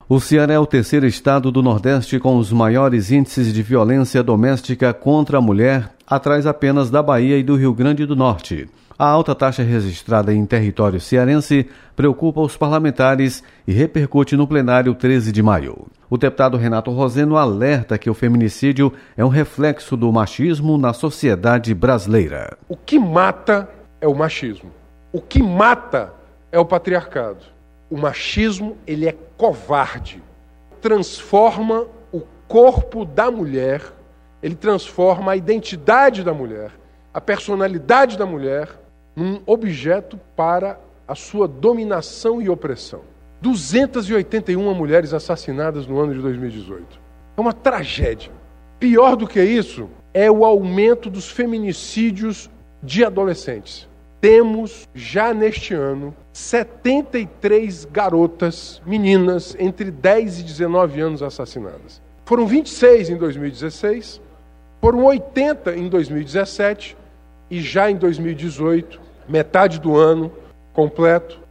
O Ceará é o terceiro estado do Nordeste com os maiores índices de violência doméstica contra a mulher, atrás apenas da Bahia e do Rio Grande do Norte. A alta taxa registrada em território cearense preocupa os parlamentares e repercute no plenário 13 de maio. O deputado Renato Roseno alerta que o feminicídio é um reflexo do machismo na sociedade brasileira. O que mata é o machismo. O que mata é o patriarcado. O machismo, ele é covarde. Transforma o corpo da mulher, ele transforma a identidade da mulher, a personalidade da mulher, num objeto para a sua dominação e opressão. 281 mulheres assassinadas no ano de 2018. É uma tragédia. Pior do que isso é o aumento dos feminicídios de adolescentes. Temos, já neste ano, 73 garotas, meninas, entre 10 e 19 anos assassinadas. Foram 26 em 2016, foram 80 em 2017 e já em 2018, metade do ano completo,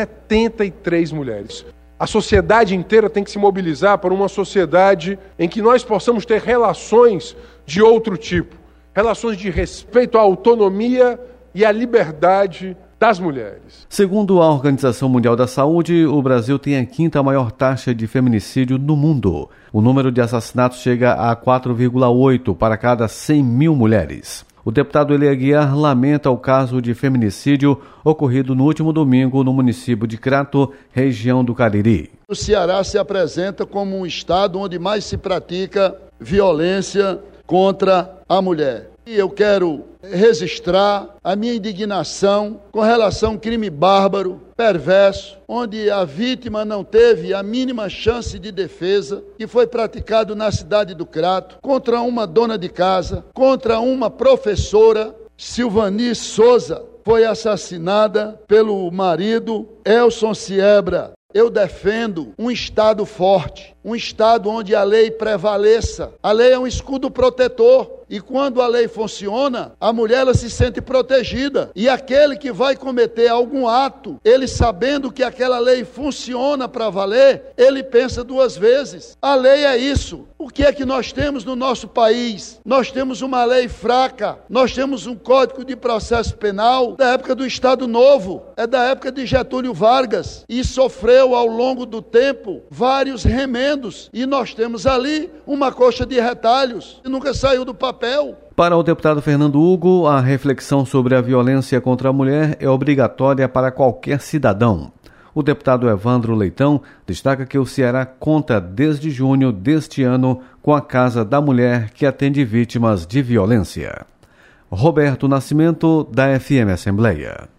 73 mulheres. A sociedade inteira tem que se mobilizar para uma sociedade em que nós possamos ter relações de outro tipo. Relações de respeito à autonomia e à liberdade das mulheres. Segundo a Organização Mundial da Saúde, o Brasil tem a quinta maior taxa de feminicídio no mundo. O número de assassinatos chega a 4,8 para cada 100 mil mulheres. O deputado Eli Aguiar lamenta o caso de feminicídio ocorrido no último domingo no município de Crato, região do Cariri. O Ceará se apresenta como um estado onde mais se pratica violência contra a mulher. E eu quero registrar a minha indignação com relação a um crime bárbaro, perverso, onde a vítima não teve a mínima chance de defesa, que foi praticado na cidade do Crato, contra uma dona de casa, contra uma professora, Silvani Souza, foi assassinada pelo marido Elson Siebra. Eu defendo um Estado forte, um Estado onde a lei prevaleça. A lei é um escudo protetor. E quando a lei funciona, a mulher ela se sente protegida. E aquele que vai cometer algum ato, ele sabendo que aquela lei funciona para valer, ele pensa duas vezes. A lei é isso. O que é que nós temos no nosso país? Nós temos uma lei fraca. Nós temos um Código de Processo Penal da época do Estado Novo. É da época de Getúlio Vargas. E sofreu ao longo do tempo vários remendos. E nós temos ali uma coxa de retalhos que nunca saiu do papel. Para o deputado Fernando Hugo, a reflexão sobre a violência contra a mulher é obrigatória para qualquer cidadão. O deputado Evandro Leitão destaca que o Ceará conta desde junho deste ano com a Casa da Mulher que atende vítimas de violência. Roberto Nascimento, da FM Assembleia.